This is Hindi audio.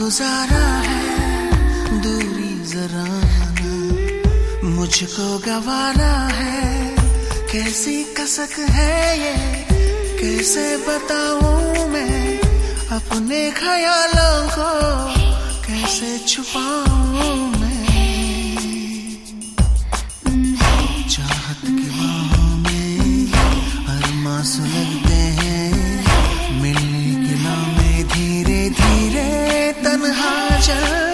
गुजारा है दूरी जरा ना, मुझको गवारा है। कैसी कसक है ये, कैसे बताऊं मैं अपने ख्यालों को, कैसे छुपाऊं मैं। चाहत की बाहों में अरमां सुलगते हैं, मिलने के नाम में धीरे धीरे तन्हा चल